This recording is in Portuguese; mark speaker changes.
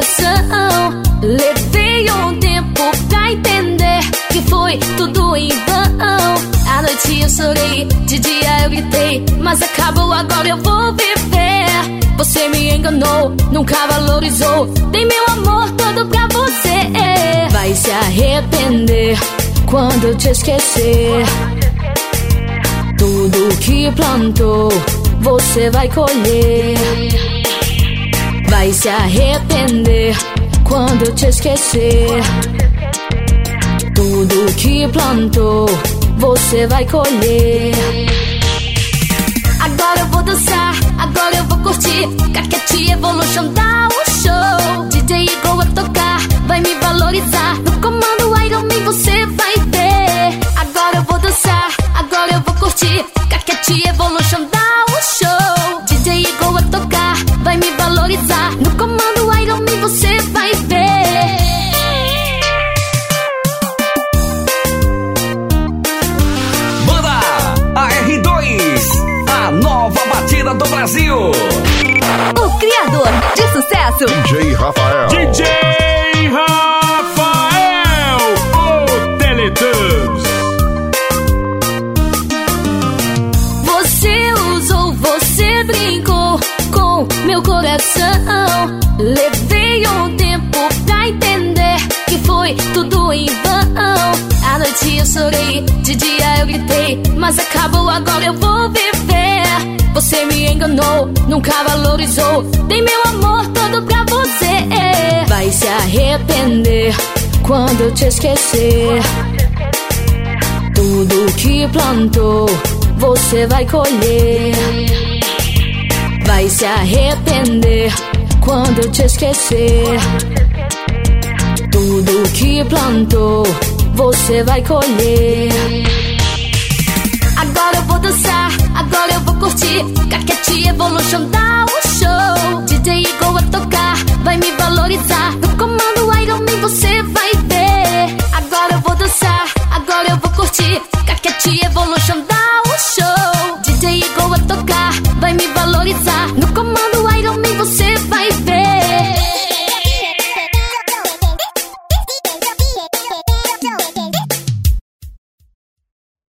Speaker 1: coração. Levei um tempo pra entender que foi tudo em vão. À noite eu chorei, de dia eu gritei, mas acabou, agora eu vou viver. Você me enganou, nunca valorizou, dei meu amor todo pra você. Vai se arrepender quando eu te esquecer. Tudo que plantou, você vai colher. Vai se arrepender quando eu te esquecer. Tudo que plantou, você vai colher. Agora eu vou dançar, agora eu vou curtir. Caquete Evolution dá um show. DJ Igor a tocar, vai me valorizar. No comando Iron Man você vai ver. Agora eu vou dançar, agora eu vou curtir. Caquete Evolution dá um show. DJ Igor a tocar, vai me valorizar. No comando Iron Man você vai ver.
Speaker 2: Banda AR2, a nova batida do Brasil.
Speaker 3: O criador de sucesso,
Speaker 4: DJ Rafael.
Speaker 5: DJ Rafael, o Teletubbies.
Speaker 1: Você usou, você brincou com meu coração. Levei um tempo pra entender que foi tudo em vão. À noite eu chorei, de dia eu gritei, mas acabou, agora eu vou viver. Você me enganou, nunca valorizou, dei meu amor todo pra você. Vai se arrepender quando eu te esquecer. Tudo que plantou, você vai colher. Vai se arrepender quando eu te esquecer. Tudo que plantou, você vai colher. Agora eu vou dançar, agora eu vou curtir. Caquete Evolution dá um show. DJ Igor a tocar, vai me valorizar.